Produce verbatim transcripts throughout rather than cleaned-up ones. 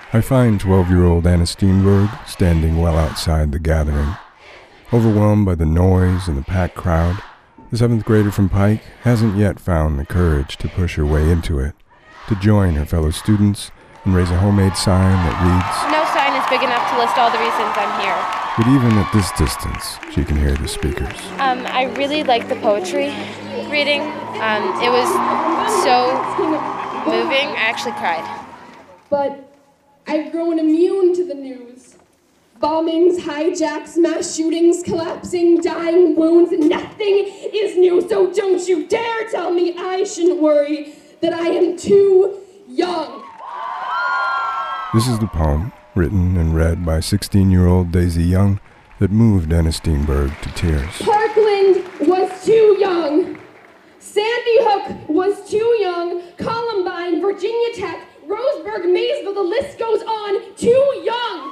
I find twelve-year-old Anna Steenberg standing well outside the gathering. Overwhelmed by the noise and the packed crowd, the seventh grader from Pike hasn't yet found the courage to push her way into it, to join her fellow students and raise a homemade sign that reads, "No sign is big enough to list all the reasons I'm here." But even at this distance, she can hear the speakers. Um, I really like the poetry reading. Um, it was so moving, I actually cried. But I've grown immune to the news. Bombings, hijacks, mass shootings, collapsing, dying, wounds, and nothing is new. So don't you dare tell me I shouldn't worry, that I am too young. This is the poem, written and read by sixteen-year-old Daisy Young, that moved Anna Steenberg to tears. Parkland was too young. Sandy Hook was too young. Columbine, Virginia Tech, Roseburg, Maysville, the list goes on. Too young.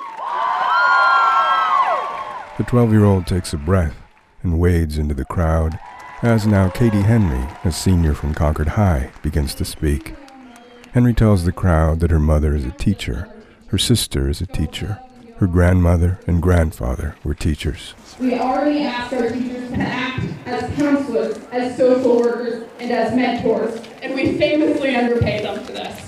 The twelve-year-old takes a breath and wades into the crowd, as now Katie Henry, a senior from Concord High, begins to speak. Henry tells the crowd that her mother is a teacher, her sister is a teacher, her grandmother and grandfather were teachers. We already asked our teachers to act as counselors, as social workers, and as mentors, and we famously underpay them for this.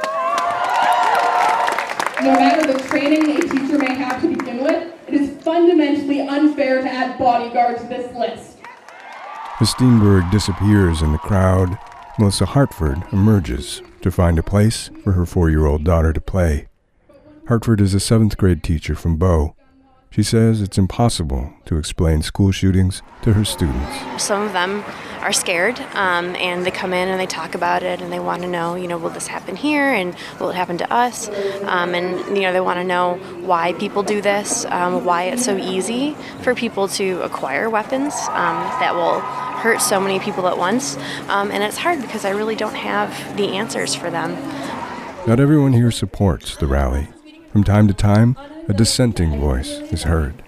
No matter the training a teacher may have to begin with, it is fundamentally unfair to add bodyguard to this list. As Steenberg disappears in the crowd, Melissa Hartford emerges to find a place for her four-year-old daughter to play. Hartford is a seventh grade teacher from Bow. She says it's impossible to explain school shootings to her students. Some of them are scared, um, and they come in and they talk about it, and they want to know, you know, will this happen here, and will it happen to us? Um, and, you know, they want to know why people do this, um, why it's so easy for people to acquire weapons um, that will hurt so many people at once. Um, and it's hard because I really don't have the answers for them. Not everyone here supports the rally. From time to time, a dissenting voice is heard.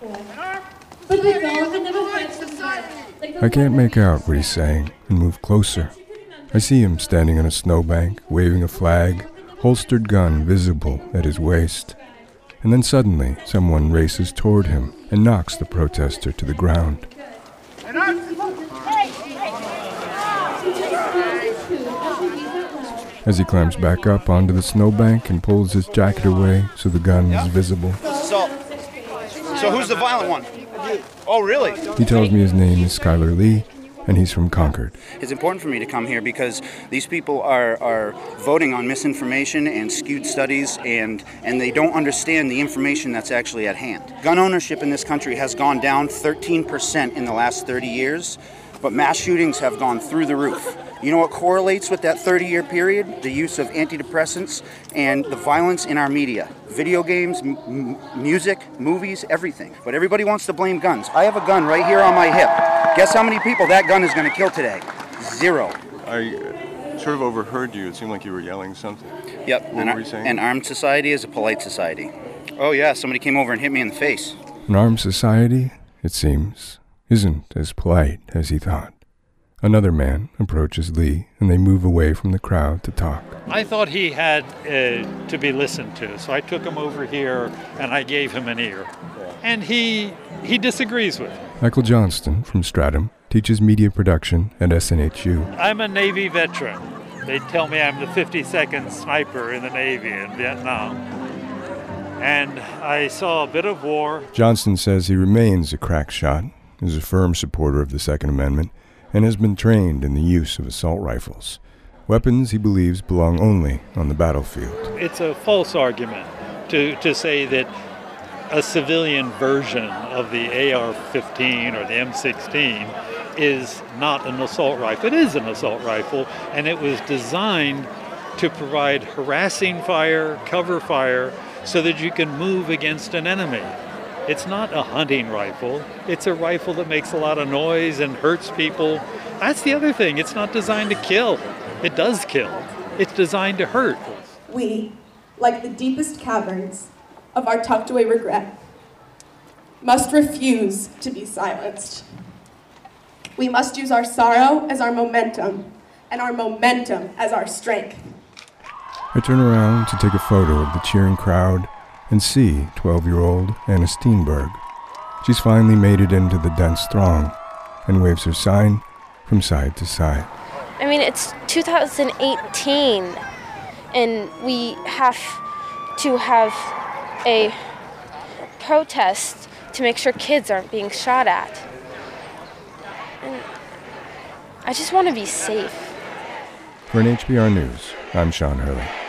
I can't make out what he's saying and move closer. I see him standing on a snowbank, waving a flag, holstered gun visible at his waist. And then suddenly, someone races toward him and knocks the protester to the ground. As he climbs back up onto the snowbank and pulls his jacket away so the gun is visible. So, so who's the violent one? Oh, really? He tells me his name is Skylar Lee, and he's from Concord. It's important for me to come here because these people are, are voting on misinformation and skewed studies, and, and they don't understand the information that's actually at hand. Gun ownership in this country has gone down thirteen percent in the last thirty years, but mass shootings have gone through the roof. You know what correlates with that thirty-year period? The use of antidepressants and the violence in our media. Video games, m- music, movies, everything. But everybody wants to blame guns. I have a gun right here on my hip. Guess how many people that gun is going to kill today? Zero. I sort of overheard you. It seemed like you were yelling something. Yep. What an, were you saying? An armed society is a polite society. Oh yeah, somebody came over and hit me in the face. An armed society, it seems, isn't as polite as he thought. Another man approaches Lee, and they move away from the crowd to talk. I thought he had uh, to be listened to, so I took him over here, and I gave him an ear. And he he disagrees with me. Michael Johnston from Stratham teaches media production at S N H U. I'm a Navy veteran. They tell me I'm the fifty-second sniper in the Navy in Vietnam. And I saw a bit of war. Johnston says he remains a crack shot, is a firm supporter of the Second Amendment, and has been trained in the use of assault rifles. Weapons he believes belong only on the battlefield. It's a false argument to, to say that a civilian version of the A R fifteen or the M sixteen is not an assault rifle. It is an assault rifle, and it was designed to provide harassing fire, cover fire, so that you can move against an enemy. It's not a hunting rifle. It's a rifle that makes a lot of noise and hurts people. That's the other thing. It's not designed to kill. It does kill. It's designed to hurt. We, like the deepest caverns of our tucked away regret, must refuse to be silenced. We must use our sorrow as our momentum, and our momentum as our strength. I turn around to take a photo of the cheering crowd and see twelve-year-old Anna Steenberg. She's finally made it into the dense throng and waves her sign from side to side. I mean, it's two thousand eighteen, and we have to have a protest to make sure kids aren't being shot at. And I just want to be safe. For N H B R News, I'm Sean Hurley.